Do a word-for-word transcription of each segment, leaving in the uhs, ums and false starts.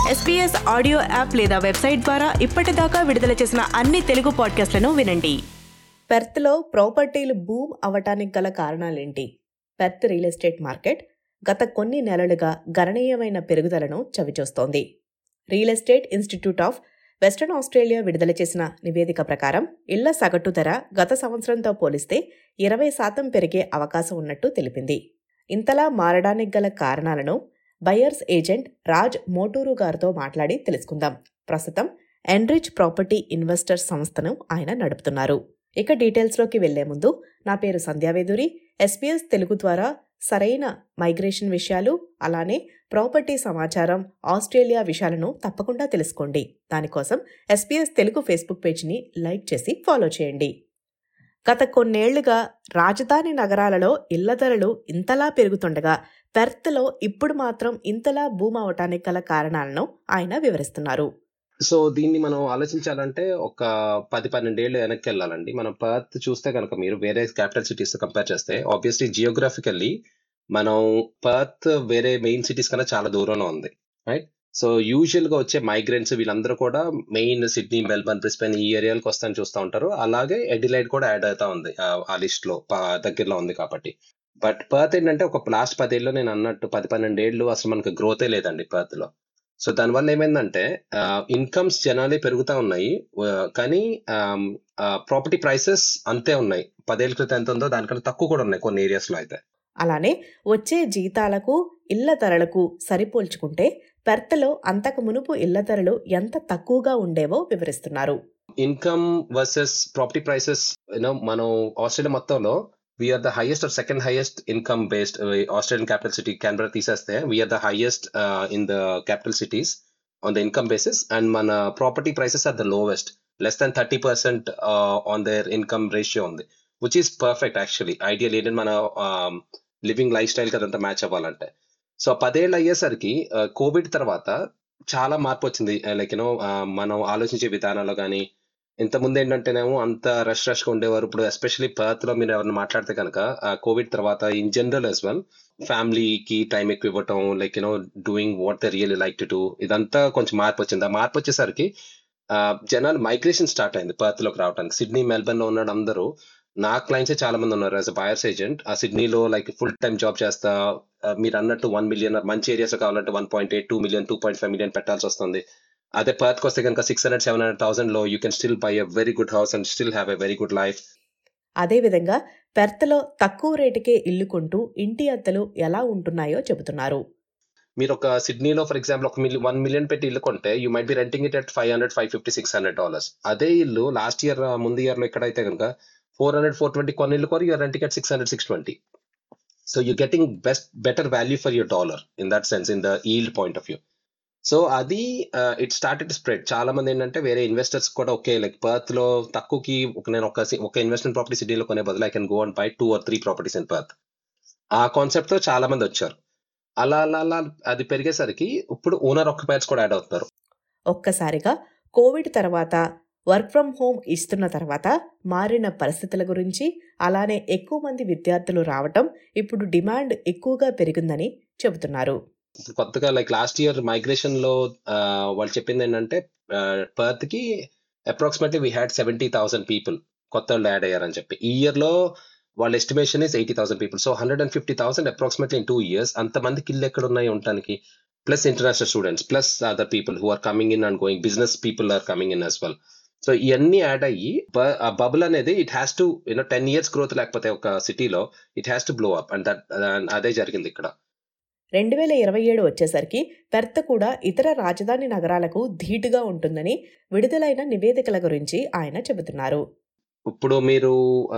SBS audio app లేదా website ద్వారా ఇప్పటిదాకా విడుదల చేసిన అన్ని తెలుగు పాడ్కాస్ట్లను వినండి. పెర్త్లో ప్రాపర్టీలు బూమ్ అవటానికి గల కారణాలేంటి? పెర్త్ రియల్ ఎస్టేట్ మార్కెట్ గత కొన్ని నెలలుగా గణనీయమైన పెరుగుదలను చవిచూస్తోంది. Real estate institute of western Australia విడుదల చేసిన నివేదిక ప్రకారం ఇళ్ల సగటు ధర గత సంవత్సరంతో పోలిస్తే ఇరవై శాతం పెరిగే అవకాశం ఉన్నట్టు తెలిపింది. ఇంతలా మారడానికి గల కారణాలను బయర్స్ ఏజెంట్ రాజ్ మోటూరు గారితో మాట్లాడి తెలుసుకుందాం. ప్రస్తుతం ఎన్రిచ్ ప్రాపర్టీ ఇన్వెస్టర్స్ సంస్థను ఆయన నడుపుతున్నారు. ఇక డీటెయిల్స్లోకి వెళ్లే ముందు నా పేరు సంధ్యావేదూరి. ఎస్బీఎస్ తెలుగు ద్వారా సరైన మైగ్రేషన్ విషయాలు, అలానే ప్రాపర్టీ సమాచారం, ఆస్ట్రేలియా విషయాలను తప్పకుండా తెలుసుకోండి. దానికోసం ఎస్బీఎస్ తెలుగు ఫేస్బుక్ పేజ్ని లైక్ చేసి ఫాలో చేయండి. గత కొన్నేళ్లుగా రాజధాని నగరాలలో ఇళ్ల ధరలు ఇంతలా పెరుగుతుండగా పెర్త్లో ఇప్పుడు మాత్రం ఇంతలా బూమ్ అవటానికి గల కారణాలను ఆయన వివరిస్తున్నారు. సో దీన్ని మనం ఆలోచించాలంటే ఒక పది పన్నెండేళ్ళు వెనక్కి వెళ్ళాలండి. మనం పర్త్ చూస్తే కనుక మీరు వేరే క్యాపిటల్ సిటీస్ తో కంపేర్ చేస్తే ఆబ్వియస్లీ జియోగ్రఫికల్లీ మనం పర్త్ వేరే మెయిన్ సిటీస్ కన్నా చాలా దూరంలో ఉంది, రైట్? సో యూజువల్ గా వచ్చే మైగ్రెంట్స్ వీళ్ళందరూ కూడా మెయిన్ సిడ్నీ, మెల్బర్న్, బ్రిస్బెన్ ఈ ఏరియాలకు వస్తాను చూస్తూ ఉంటారు. అలాగే ఎడిలైడ్ కూడా యాడ్ అవుతా ఉంది ఆ లిస్ట్ లో, దగ్గరలో ఉంది కాబట్టి. బట్ పర్త్ ఏంటంటే ఒక లాస్ట్ పదేళ్ళు నేను అన్నట్టు పది పన్నెండేళ్ళు అసలు మనకు గ్రోతే లేదండి పర్త్ లో. సో దానివల్ల ఏమైందంటే ఇన్కమ్స్ జనాలే పెరుగుతా ఉన్నాయి, కానీ ప్రాపర్టీ ప్రైసెస్ అంతే ఉన్నాయి. పదేళ్ల క్రితం ఎంత ఉందో దానికన్నా తక్కువ కూడా ఉన్నాయి కొన్ని ఏరియాస్ లో అయితే. అలానే వచ్చే జీతాలకు ఇళ్ల ధరలకు సరిపోల్చుకుంటే పెర్త్లో అంతకు మునుపు ఇళ్ల ధరలు ఎంత తక్కువగా ఉండేవో వివరిస్తున్నారు. ఇన్కమ్ వర్సెస్ ప్రాపర్టీ ప్రైసెస్ మనం ఆస్ట్రేలియా మొత్తంలో we are the highest or second highest income based. Australian capital city Canberra తీసేస్తే we are the highest in the capital cities on the income basis, and మన property prices are the lowest, less than thirty percent on their income ratio ఉంది, which is perfect actually. Ideal ఏంటంటే మన living life style కదంతా match అవ్వాలంటే. So పదేళ్ళు అయ్యేసరికి Covid తర్వాత చాలా మార్పు వచ్చింది. లైక్ యూనో మనం ఆలోచించే విధానాల్లో కానీ, ఇంతకుముందు ఏంటంటేనేమో అంత రష్ రష్ గా ఉండేవారు. ఇప్పుడు ఎస్పెషల్లీ పర్త్ లో మీరు ఎవరైనా మాట్లాడితే కనుక కోవిడ్ తర్వాత ఇన్ జనరల్ యాజ్ వెల్ ఫ్యామిలీకి టైం ఎక్కువ ఇవ్వటం, like you know doing what they really like to do, ఇదంతా కొంచెం మార్పు వచ్చింది. ఆ మార్పు వచ్చేసరికి జనాలు మైగ్రేషన్ స్టార్ట్ అయింది పర్త్ లోకి రావడానికి. సిడ్నీ, మెల్బర్న్ లో ఉన్న అందరూ నా క్లయింట్సే చాలా మంది ఉన్నారు యాజ్ అ బయర్స్ ఏజెంట్. ఆ సిడ్నీలో లైక్ ఫుల్ టైం జాబ్ చేస్తా, మీరు అన్నట్టు వన్ మిలియన్ మంచి ఏరియాస్ కావాలంటే one point eight two million two point five million పెట్టాల్సి వస్తుంది. అదే పర్త్ వస్తే కనుక six hundred seven hundred thousand లో you can still buy a very good house and still have a very good life. అదేవిధంగా పెర్త్లో తక్కువ రేటుకే ఇల్లు కొంటూ ఇంటి అద్దెలు ఎలా ఉంటున్నాయో చెబుతున్నారు. మీరు ఒక సిడ్నీలో ఫర్ ఎగ్జాంపుల్ ఒక మిలియన్ వన్ మిలియన్ పెట్టి ఇల్లు కొంటే you might be renting it at five hundred five fifty six hundred dollars. అదే ఇల్లు లాస్ట్ ఇయర్ ముందు ఇయర్ లో ఎక్కడైతే కనుక ఫోర్ హండ్రెడ్ ఫోర్ ట్వంటీ కొన్ని ఇల్లు కొని you are renting at six hundred six twenty. So you getting best better value for your dollar in that sense, in the yield point of view. So అది it started spread. చాలా మంది ఏంటంటే వేరే investors కూడా okay like Perth లో తక్కువకి నేను ఒక ఒక ఇన్వెస్ట్మెంట్ ప్రాపర్టీ సిటీలో కొనే బదులు I can go and buy two or three properties in Perth. ఆ కాన్సెప్ట్ తో చాలా మంది వచ్చారు. అలా అలా అలా అది పెరిగేసరికి ఇప్పుడు ఓనర్ ఆక్యుపైర్స్ కూడా యాడ్ అవుతున్నారు. ఒక్కసారిగా కోవిడ్ తర్వాత వర్క్ ఫ్రమ్ హోమ్ ఇస్తున్న తర్వాత మారిన పరిస్థితుల గురించి, అలానే ఎక్కువ మంది విద్యార్థులు రావటం ఇప్పుడు డిమాండ్ ఎక్కువగా పెరిగిందని చెబుతున్నారు. కొత్తగా లైక్ లాస్ట్ ఇయర్ మైగ్రేషన్ లో వాళ్ళు చెప్పింది ఏంటంటే పర్త్ కి approximately we had seventy thousand people కొత్త వాళ్ళు యాడ్ అయ్యారని చెప్పి. ఈ ఇయర్ లో వాళ్ళ estimation is eighty thousand people. So hundred and fifty thousand approximately in two years. అంతమందికి ఇల్లు ఎక్కడ ఉన్నాయి ఉండటానికి, plus international students, plus other people who are coming in and going, business people are coming in as well. So ఇవన్నీ add అయ్యి ఆ bubble అనేది it has to you know ten years growth లేకపోతే ఒక సిటీలో it has to blow up, and that అదే జరిగింది ఇక్కడ. రెండు వేల ఇరవై ఏడు వచ్చేసరికి పెర్త్ కూడా ఇతర రాజధాని నగరాలకు ధీటుగా ఉంటుందని విడుదలైన నివేదికల గురించి ఆయన చెబుతున్నారు. ఇప్పుడు మీరు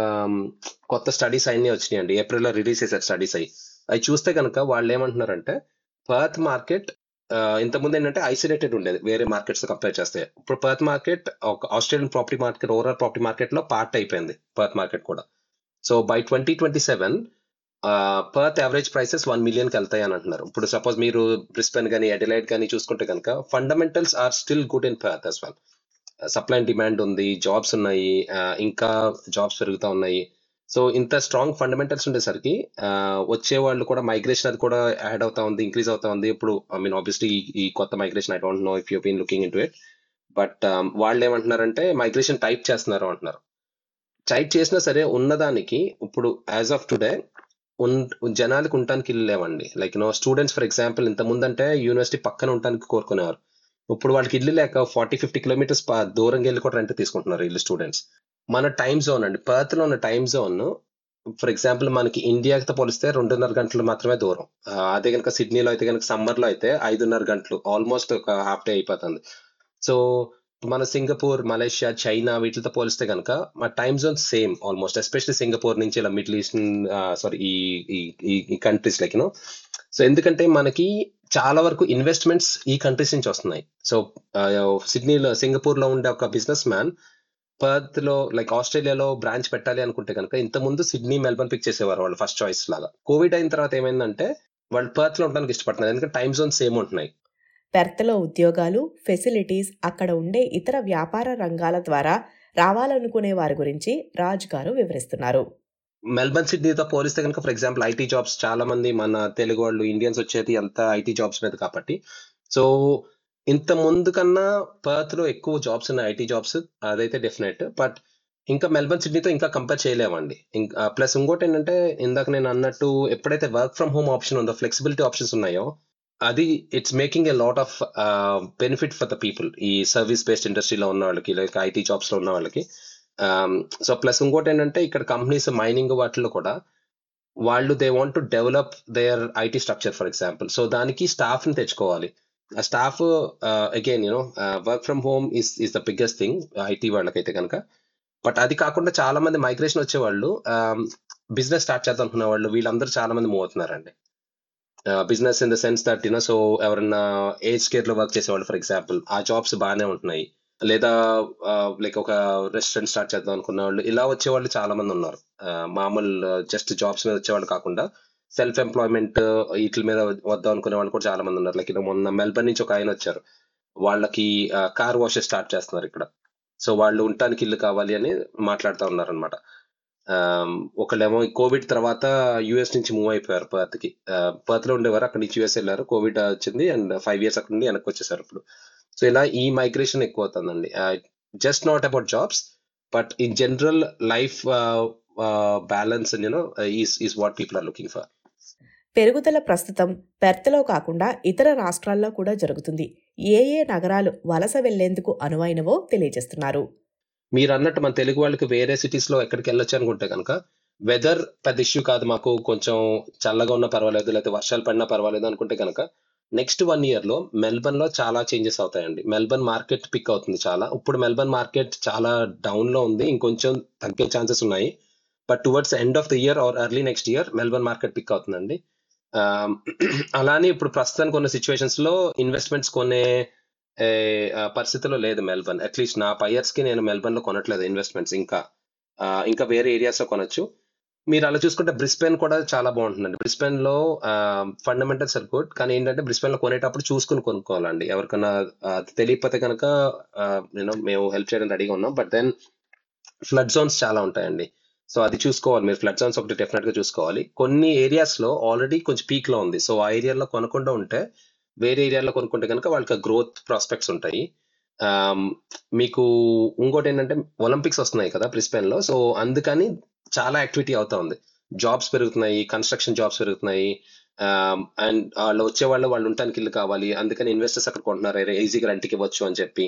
కొత్త స్టడీస్ అన్ని వచ్చినాయండి, ఏప్రిల్లో రిలీజ్ చేశారు స్టడీస్ అయ్యి. అవి చూస్తే కనుక వాళ్ళు ఏమంటున్నారంటే పర్త్ మార్కెట్ ఇంతకుముందు ఏంటంటే ఐసోలేటెడ్ ఉండేది వేరే మార్కెట్స్ కంపేర్ చేస్తే. ఇప్పుడు పర్త్ మార్కెట్ ఒక Australian property market, overall property market లో పార్ట్ అయిపోయింది పర్త్ మార్కెట్ కూడా. So by twenty twenty seven Perth average prices one million కి వెళ్తాయి అని అంటున్నారు. ఇప్పుడు సపోజ్ మీరు బ్రిస్బెన్ కానీ ఎడిలైడ్ కానీ చూసుకుంటే కనుక fundamentals are still good in Perth as well. Supply and demand ఉంది, జాబ్స్ ఉన్నాయి, ఇంకా జాబ్స్ పెరుగుతూ ఉన్నాయి. సో ఇంత స్ట్రాంగ్ ఫండమెంటల్స్ ఉండేసరికి వచ్చే వాళ్ళు కూడా మైగ్రేషన్ అది కూడా యాడ్ అవుతా ఉంది, ఇంక్రీజ్ అవుతా ఉంది. ఇప్పుడు ఐ మీన్ ఆబ్వియస్లీ ఈ కొత్త migration I don't know if you been looking into it, but వాళ్ళు ఏమంటున్నారంటే మైగ్రేషన్ టైప్ చేస్తున్నారు అంటున్నారు. టైప్ చేసినా సరే ఉన్నదానికి ఇప్పుడు యాజ్ ఆఫ్ టుడే జనాలకు ఉండటానికి ఇల్లు లేవండి. Like no students for example ఇంత ముందంటే యూనివర్సిటీ పక్కన ఉండటానికి కోరుకునేవారు. ఇప్పుడు వాళ్ళకి ఇల్లు లేక ఫార్టీ ఫిఫ్టీ కిలోమీటర్స్ దూరం వెళ్ళి కూడా రెంట్ తీసుకుంటున్నారు ఇల్లు స్టూడెంట్స్. మన టైమ్ జోన్ అండి, పర్త్ లో ఉన్న టైమ్ జోన్ ఫర్ ఎగ్జాంపుల్ మనకి ఇండియాతో పోలిస్తే రెండున్నర గంటలు మాత్రమే దూరం. ఆ, అదే కనుక సిడ్నీలో అయితే కనుక సమ్మర్ లో అయితే ఐదున్నర గంటలు, ఆల్మోస్ట్ ఒక హాఫ్ డే అయిపోతుంది. సో మన సింగపూర్, మలేషియా, చైనా వీటితో పోలిస్తే కనుక మా time zone same almost, especially Singapore నుంచి ఇలా మిడిల్ ఈస్టర్న్ సారీ ఈ ఈ ఈ కంట్రీస్ లైక్ యూనో. సో ఎందుకంటే మనకి చాలా వరకు ఇన్వెస్ట్మెంట్స్ ఈ కంట్రీస్ నుంచి వస్తున్నాయి. సో సిడ్నీలో, సింగపూర్ లో ఉండే ఒక బిజినెస్ మ్యాన్ పర్త్ లో లైక్ ఆస్ట్రేలియాలో బ్రాంచ్ పెట్టాలి అనుకుంటే కనుక ఇంత ముందు సిడ్నీ, మెల్బర్న్ పిక్ చేసేవారు వాళ్ళు ఫస్ట్ చాయిస్ లాగా. కోవిడ్ అయిన తర్వాత ఏమైందంటే వాళ్ళు పర్త్ లో ఉండడానికి ఇష్టపడుతున్నారు, ఎందుకంటే టైమ్ జోన్ సేమ్ ఉంటున్నాయి. పెర్త్లో ఉద్యోగాలు, ఫెసిలిటీస్, అక్కడ ఉండే ఇతర వ్యాపార రంగాల ద్వారా రావాలనుకునే వారి గురించి రాజ్ గారు వివరిస్తున్నారు. మెల్బర్న్, సిడ్నీతో పోలిస్తే కనుక ఫర్ ఎగ్జాంపుల్ ఐటీ జాబ్స్ చాలా మంది మన తెలుగు వాళ్ళు, ఇండియన్స్ వచ్చేది అంతా ఐటీ జాబ్స్ మీద కాబట్టి. సో ఇంత ముందు కన్నా పర్త్ లో ఎక్కువ జాబ్స్ ఉన్నాయి, ఐటీ జాబ్స్, అదైతే డెఫినెట్. బట్ ఇంకా మెల్బర్న్, సిడ్నీతో ఇంకా కంపేర్ చేయలేమండి. ఇంకా ప్లస్ ఇంకోటి ఏంటంటే ఇందాక నేను అన్నట్టు ఎప్పుడైతే వర్క్ ఫ్రమ్ హోమ్ ఆప్షన్ ఉందో, ఫ్లెక్సిబిలిటీ ఆప్షన్స్ ఉన్నాయో, అది it's making a lot of benefit for the people ఈ సర్వీస్ బేస్డ్ ఇండస్ట్రీలో ఉన్న వాళ్ళకి, లైక్ ఐటీ జాబ్స్ లో ఉన్న వాళ్ళకి. సో ప్లస్ ఇంకోటి ఏంటంటే ఇక్కడ కంపెనీస్ మైనింగ్ వాటిలో కూడా వాళ్ళు they want to develop their IT structure for example. So దానికి స్టాఫ్ ని తెచ్చుకోవాలి. ఆ staff again you know work from home is is the biggest thing IT వాళ్ళకైతే కనుక. బట్ అది కాకుండా చాలా మంది మైగ్రేషన్ వచ్చే వాళ్ళు బిజినెస్ స్టార్ట్ చేద్దాం అనుకున్న వాళ్ళు వీళ్ళందరూ చాలా మంది మూవ్ అవుతున్నారండి. Business in the sense that you know, so ఎవరన్నా ఏజ్ కేర్ లో వర్క్ చేసేవాళ్ళు ఫర్ ఎగ్జాంపుల్, ఆ జాబ్స్ బాగానే ఉంటున్నాయి. లేదా లైక్ ఒక రెస్టారెంట్ స్టార్ట్ చేద్దాం అనుకున్న వాళ్ళు, ఇలా వచ్చేవాళ్ళు చాలా మంది ఉన్నారు. మామూలు జస్ట్ జాబ్స్ మీద వచ్చేవాళ్ళు కాకుండా సెల్ఫ్ ఎంప్లాయ్మెంట్ వీటి మీద వద్దాం అనుకునే వాళ్ళు కూడా చాలా మంది ఉన్నారు. లైక్ మొన్న మెల్బర్న్ నుంచి ఒక ఆయన వచ్చారు, వాళ్ళకి కార్ వాషెస్ స్టార్ట్ చేస్తున్నారు ఇక్కడ. సో వాళ్ళు ఉండటానికి ఇల్లు కావాలి అని మాట్లాడుతూ ఉన్నారు అనమాట. ఒకళ్ళేమో కోవిడ్ తర్వాత యుఎస్ నుంచి మూవ్ అయిపోయారు పర్త్ కి. పర్త్ లో ఉండేవారు, అక్కడ నుంచి యుఎస్ వెళ్ళారు, కోవిడ్ వచ్చింది అండ్ ఫైవ్ ఇయర్స్ అక్కడ నుండి వెనక్కి వచ్చేసారు ఇప్పుడు. సో ఇలా ఈ మైగ్రేషన్ ఎక్కువ అవుతుందండి. Just not about jobs but in general life balance you know is is what people are looking for. పెరుగుదల ప్రస్తుతం పెర్త్లో కాకుండా ఇతర రాష్ట్రాల్లో కూడా జరుగుతుంది. ఏ ఏ నగరాలు వలస వెళ్లేందుకు అనువైనవో తెలియజేస్తున్నారు. మీరు అన్నట్టు మన తెలుగు వాళ్ళకి వేరే సిటీస్ లో ఎక్కడికి వెళ్ళొచ్చు అనుకుంటే కనుక వెదర్ పెద్ద ఇష్యూ కాదు మాకు, కొంచెం చల్లగా ఉన్నా పర్వాలేదు, లేకపోతే వర్షాలు పడినా పర్వాలేదు అనుకుంటే కనుక నెక్స్ట్ వన్ ఇయర్ లో మెల్బర్న్ లో చాలా చేంజెస్ అవుతాయండి. మెల్బర్న్ మార్కెట్ పిక్ అవుతుంది చాలా. ఇప్పుడు మెల్బర్న్ మార్కెట్ చాలా డౌన్ లో ఉంది, ఇంకొంచెం తగ్గే ఛాన్సెస్ ఉన్నాయి. But towards end of the year or early next year Melbourne market pick అవుతుందండి. అలానే ఇప్పుడు ప్రస్తుతానికి ఉన్న సిచ్యువేషన్స్ లో ఇన్వెస్ట్మెంట్స్ కొనే పరిస్థితిలో లేదు మెల్బర్న్. అట్లీస్ట్ నా పైయర్స్ కి నేను మెల్బర్న్ లో కొనట్లేదు ఇన్వెస్ట్మెంట్స్. ఇంకా ఇంకా వేరే ఏరియాస్ లో కొనొచ్చు. మీరు అలా చూసుకుంటే బ్రిస్బెన్ కూడా చాలా బాగుంటుందండి. బ్రిస్బెన్ లో ఫండమెంటల్స్ ఆర్ గుడ్, కానీ ఏంటంటే బ్రిస్బెన్ లో కొనేటప్పుడు చూసుకుని కొనుక్కోవాలండి. ఎవరికైనా తెలియకపోతే కనుక నేను మేము హెల్ప్ చేయడానికి రెడీగా ఉన్నాం. బట్ దెన్ ఫ్లడ్ జోన్స్ చాలా ఉంటాయండి, సో అది చూసుకోవాలి మీరు. ఫ్లడ్ జోన్స్ ఒకటి డెఫినెట్ గా చూసుకోవాలి. కొన్ని ఏరియాస్ లో ఆల్రెడీ కొంచెం పీక్ లో ఉంది, సో ఆ ఏరియాలో కొనకుండా ఉంటే వేరే ఏరియాలో కొనుక్కుంటే కనుక వాళ్ళకి గ్రోత్ ప్రాస్పెక్ట్స్ ఉంటాయి. మీకు ఇంకోటి ఏంటంటే ఒలింపిక్స్ వస్తున్నాయి కదా బ్రిస్బెన్ లో, సో అందుకని చాలా యాక్టివిటీ అవుతా ఉంది. జాబ్స్ పెరుగుతున్నాయి, కన్స్ట్రక్షన్ జాబ్స్ పెరుగుతున్నాయి, అండ్ వాళ్ళు వచ్చే వాళ్ళు వాళ్ళు ఉండటానికి ఇల్లు కావాలి, అందుకని ఇన్వెస్టర్స్ అక్కడ కొంటున్నారు ఈజీగా రెంట్కి ఇవ్వచ్చు అని చెప్పి.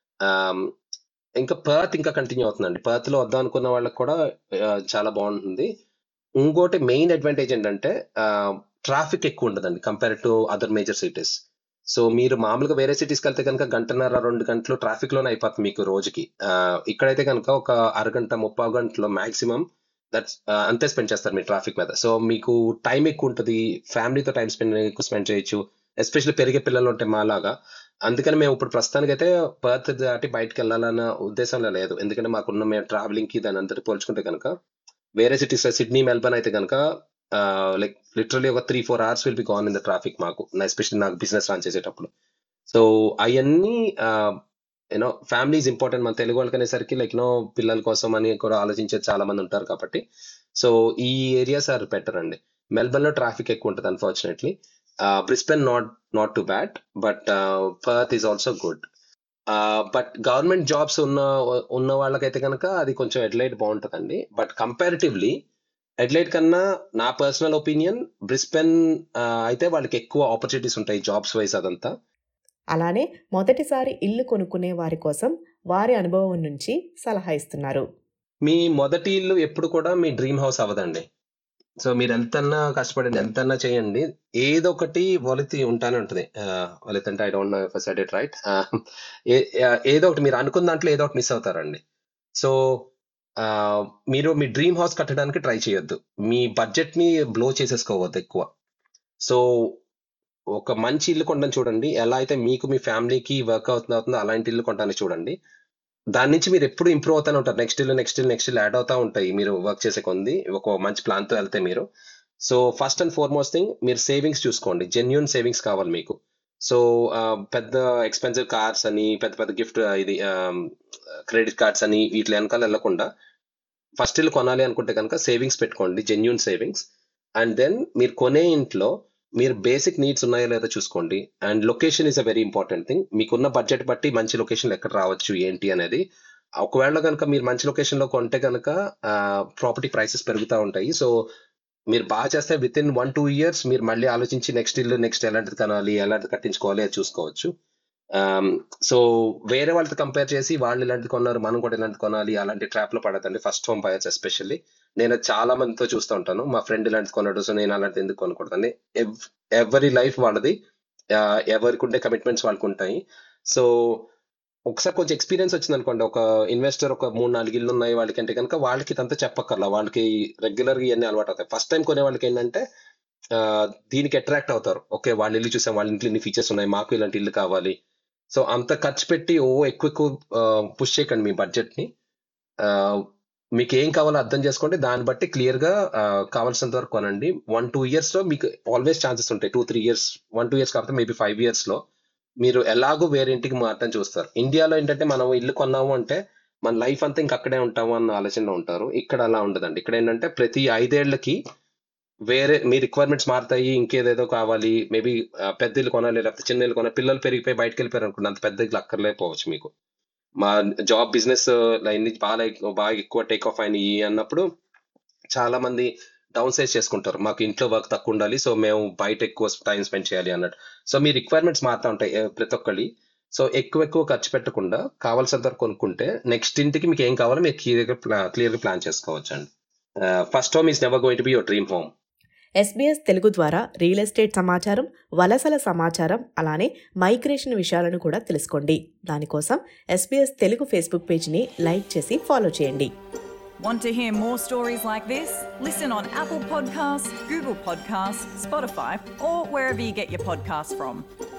ఇంకా పర్త్ ఇంకా కంటిన్యూ అవుతుందండి. పర్త్ లో వద్దాం అనుకున్న వాళ్ళకి కూడా చాలా బాగుంటుంది. ఇంకోటి మెయిన్ అడ్వాంటేజ్ ఏంటంటే ట్రాఫిక్ ఎక్కువ ఉండదండి compare to other major cities. So మీరు మామూలుగా వేరే సిటీస్కి వెళ్తే కనుక గంటన్నర రెండు గంటలు ట్రాఫిక్ లోనే అయిపోతుంది మీకు రోజుకి. ఇక్కడైతే కనుక ఒక అరగంట ముప్పై గంటలో మాక్సిమం దట్స్ అంతే స్పెండ్ చేస్తారు మీరు ట్రాఫిక్ మీద. సో మీకు టైం ఎక్కువ ఉంటుంది, ఫ్యామిలీతో టైం స్పెండ్ ఎక్కువ స్పెండ్ చేయొచ్చు, ఎస్పెషల్లీ పెరిగే పిల్లలు ఉంటే మాలాగా. అందుకని మేము ఇప్పుడు ప్రస్తుతానికి అయితే పర్త్ దాటి బయటకు వెళ్ళాలన్న ఉద్దేశంలో లేదు, ఎందుకంటే మాకున్న మేము ట్రావెలింగ్ కి దాని అందరి పోల్చుకుంటే కనుక వేరే సిటీస్ లో సిడ్నీ, మెల్బర్న్ అయితే కనుక లైక్ లిటరలీ ఒక three four hours will be gone in the traffic మాకు, ఎస్పెషల్లీ నాకు బిజినెస్ రన్ చేసేటప్పుడు. సో అవన్నీ యూనో ఫ్యామిలీ ఈజ్ ఇంపార్టెంట్. మన తెలుగు వాళ్ళకి అనేసరికి లైక్ యూనో పిల్లల కోసం అని కూడా ఆలోచించే చాలా మంది ఉంటారు కాబట్టి సో ఈ ఏరియాస్ ఆర్ బెటర్ అండి. మెల్బర్న్ లో ట్రాఫిక్ ఎక్కువ ఉంటుంది unfortunately. Brisbane not not too bad, but Perth is also good. But government jobs ఉన్న ఉన్న వాళ్ళకైతే కనుక అది కొంచెం ఎడ్లైట్ బాగుంటుందండి. బట్ కంపారిటివ్లీ ఎడ్లైట్ కన్నా నా పర్సనల్ ఒపీనియన్ బ్రిస్బెన్ అయితే వాళ్ళకి ఎక్కువ ఆపర్చునిటీస్ ఉంటాయి జాబ్స్ వైజ్ అదంతా. అలానే మొదటిసారి ఇల్లు కొనుక్కునే వారి కోసం వారి అనుభవం నుంచి సలహా ఇస్తున్నారు. మీ మొదటి ఇల్లు ఎప్పుడు కూడా మీ డ్రీమ్ హౌస్ అవ్వదండి. సో మీరు ఎంతన్నా కష్టపడండి, ఎంతన్నా చేయండి, ఏదో ఒకటి వలితి ఉంటానే ఉంటుంది. వలితి అంటే I don't know if I said it right. ఏదో ఒకటి మీరు అనుకున్న దాంట్లో ఏదో ఒకటి మిస్ అవుతారండి. సో మీరు మీ డ్రీమ్ హౌస్ కట్టడానికి ట్రై చేయొద్దు, మీ బడ్జెట్ ని బ్లో చేసేసుకోవద్దు ఎక్కువ. సో ఒక మంచి ఇల్లు కొంటాను చూడండి, ఎలా అయితే మీకు మీ ఫ్యామిలీకి వర్క్ అవుతుంది అవుతుందో అలాంటి ఇల్లు కొంటాను చూడండి. దాని నుంచి మీరు ఎప్పుడు ఇంప్రూవ్ అవుతానే ఉంటారు. నెక్స్ట్ ఇల్లు నెక్స్ట్ ఇల్లు నెక్స్ట్ ఇల్లు యాడ్ అవుతా ఉంటాయి మీరు వర్క్ చేసే కొంది, ఒక మంచి ప్లాన్ తో వెళ్తే మీరు. So first and foremost thing మీరు సేవింగ్స్ చూసుకోండి, జెన్యూన్ సేవింగ్స్ కావాలి మీకు. సో పెద్ద ఎక్స్పెన్సివ్ కార్స్ అని, పెద్ద పెద్ద గిఫ్ట్ ఇది క్రెడిట్ కార్డ్స్ అని వీటి వెనకాల వెళ్ళకుండా ఫస్ట్ ఇల్లు కొనాలి అనుకుంటే కనుక సేవింగ్స్ పెట్టుకోండి, జెన్యూన్ సేవింగ్స్. అండ్ దెన్ మీరు కొనే ఇంట్లో మీరు బేసిక్ నీడ్స్ ఉన్నాయో లేదో చూసుకోండి. And location is a very important thing. మీకున్న బడ్జెట్ బట్టి మంచి లొకేషన్ ఎక్కడ రావచ్చు ఏంటి అనేది. ఒకవేళ కనుక మీరు మంచి లొకేషన్ లో కొంటే కనుక ప్రాపర్టీ ప్రైసెస్ పెరుగుతూ ఉంటాయి. సో మీరు బాగా చేస్తే within one two years మీరు మళ్ళీ ఆలోచించి నెక్స్ట్ ఇల్లు నెక్స్ట్ ఎలాంటిది కనాలి, ఎలాంటిది కట్టించుకోవాలి అది చూసుకోవచ్చు. సో వేరే వాళ్ళతో కంపేర్ చేసి వాళ్ళు ఇలాంటిది కొన్నారు మనం కూడా ఇలాంటిది కొనాలి అలాంటి ట్రాప్ లో పడదండి. ఫస్ట్ హోమ్ బయర్స్ ఎస్పెషల్లీ నేను చాలా మందితో చూస్తూ ఉంటాను, మా ఫ్రెండ్ ఇలాంటిది కొన్నాడు సో నేను అలాంటిది ఎందుకు కొనకూడదండి. ఎవరి లైఫ్ వాళ్ళది, ఎవరికి ఉండే కమిట్మెంట్స్ వాళ్ళకు ఉంటాయి. సో ఒకసారి కొంచెం ఎక్స్పీరియన్స్ వచ్చింది అనుకోండి, ఒక ఇన్వెస్టర్ ఒక మూడు నాలుగు ఇల్లు ఉన్నాయి వాళ్ళకి అంటే కనుక వాళ్ళకి ఇదంతా చెప్పక్కర్లా, వాళ్ళకి రెగ్యులర్ గా ఇవన్నీ అలవాటు అవుతాయి. ఫస్ట్ టైం కొనే వాళ్ళకి ఏంటంటే దీనికి అట్రాక్ట్ అవుతారు, ఓకే వాళ్ళ ఇల్లు చూసాం వాళ్ళ ఇంట్లో ఇన్ని ఫీచర్స్ ఉన్నాయి మాకు ఇలాంటి ఇల్లు కావాలి. సో అంత ఖర్చు పెట్టి ఓ ఎక్కువ ఎక్కువ పుష్ చేయకండి మీ బడ్జెట్ ని. మీకు ఏం కావాలో అర్థం చేసుకోండి, దాన్ని బట్టి క్లియర్ గా కావాల్సినంత వరకు కొనండి. వన్ టూ ఇయర్స్ లో మీకు ఆల్వేస్ ఛాన్సెస్ ఉంటాయి, two three years one two years కాకపోతే మేబీ ఫైవ్ ఇయర్స్ లో మీరు ఎలాగో వేరే ఇంటికి మారటం చూస్తారు. ఇండియాలో ఏంటంటే మనం ఇల్లు కొన్నాము అంటే మన లైఫ్ అంతా ఇంక అక్కడే ఉంటాము అన్న ఆలోచనలో ఉంటారు. ఇక్కడ అలా ఉండదండి. ఇక్కడ ఏంటంటే ప్రతి ఐదేళ్లకి వేరే మీ రిక్వైర్మెంట్స్ మారుతాయి, ఇంకేదేదో కావాలి, మేబీ పెద్ద ఇల్లు కొనాలి లేకపోతే చిన్న ఇల్లు కొనాలి, పిల్లలు పెరిగిపోయి బయటకు వెళ్ళిపోయారు అనుకోండి, అంత పెద్ద ఇల్లు అక్కర్లేకపోవచ్చు మీకు. మా జాబ్ బిజినెస్ లైన్ బాగా బాగా ఎక్కువ టేక్ ఆఫ్ అయినాయి అన్నప్పుడు చాలా మంది డౌన్ సైజ్ చేసుకుంటారు, మాకు ఇంట్లో వర్క్ తక్కువ ఉండాలి సో మేము బయట ఎక్కువ టైం స్పెండ్ చేయాలి అన్నట్టు. సో మీ రిక్వైర్మెంట్స్ మారుతూ ఉంటాయి ప్రతి ఒక్కరి. సో ఎక్కువ ఎక్కువ ఖర్చు పెట్టకుండా కావాల్సినంత వరకు కొనుక్కుంటే నెక్స్ట్ ఇంటికి మీకు ఏం కావాలో మీరు క్లియర్గా క్లియర్గా ప్లాన్ చేసుకోవచ్చు అండి. First home is never going to be your dream home. SBS Telugu ద్వారా రియల్ ఎస్టేట్ సమాచారం, వలసల సమాచారం, అలానే మైగ్రేషన్ విషయాలను కూడా తెలుసుకోండి. దానికోసం ఎస్బీఎస్ తెలుగు ఫేస్బుక్ పేజ్ని లైక్ చేసి ఫాలో చేయండి. Want to hear more stories like this? Listen on Apple Podcasts, Google Podcasts, Spotify, or wherever you get your podcasts from.